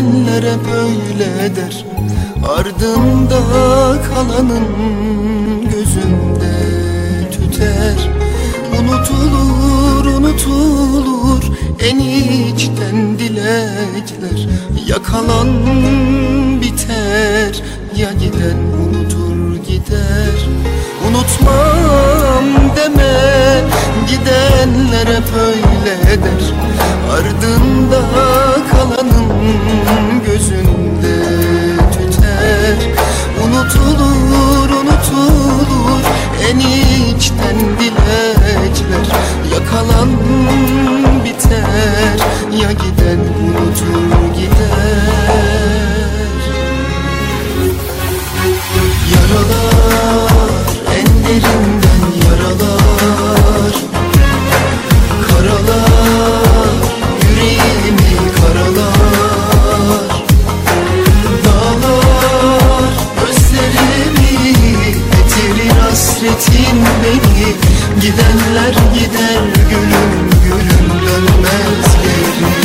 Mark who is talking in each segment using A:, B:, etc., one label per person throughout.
A: Gidenler hep öyle der, ardında kalanın gözünde tüter. Unutulur, unutulur en içten dilekler. Ya kalan biter, ya giden unutur gider. Unutmam deme, gidenler hep öyle der, ardında kalanın gözünde tüter. Unutulur, unutulur en içten dilekler. Ya kalan biter, ya giden unutur gider. Yaralar, en derinden yaralar, karalar, yüreğimi karalar. Dağlar, gözlerimi bitirir hasretin beni. Gidenler gider gülüm gülüm, dönmez geri.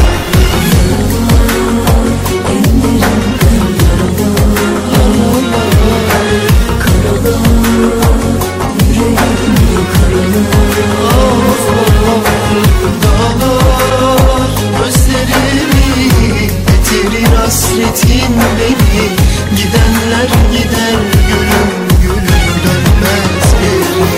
A: Hasretin beni, gidenler gider gülüm gülüm, dönmez geri.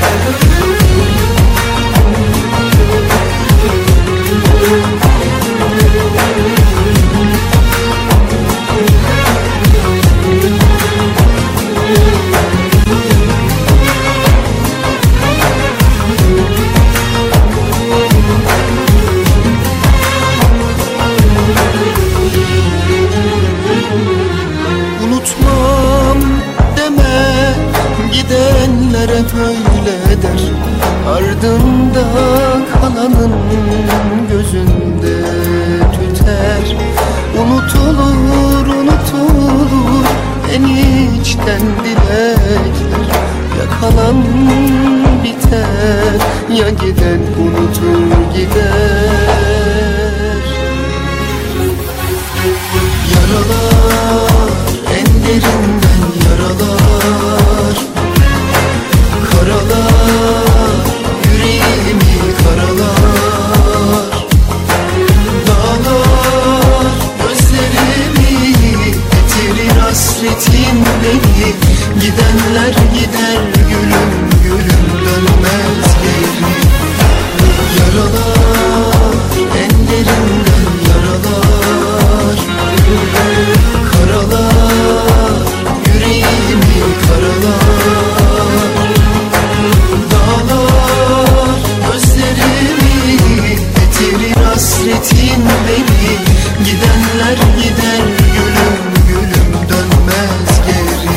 A: Unutmam deme, gidenler hep öyle der, ardında kalanın gözünde tüter. Unutulur, unutulur en içten dilekler. Ya kalan biter, ya giden unutur gider. Yaralar, en derinden yaralar, karalar, yüreğimi karalar. Dağlar, gözlerimi bitirir hasretin beni. Gidenler gider gülüm gülüm, dönmez geri. Yaralar, en derinden yaralar, karalar, yüreğimi karalar. Dağlar, gözlerimi bitirir hasretin beni. Gidenler gider gülüm gülüm, dönmez geri.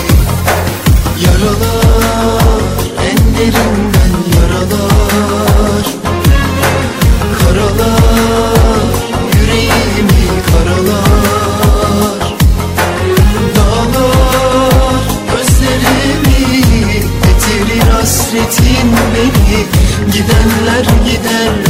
A: Yaralar, en derinden yaralar, karalar, yüreğimi karalar. Dağlar, gözlerimi bitirir hasretin beni. Gidenler gider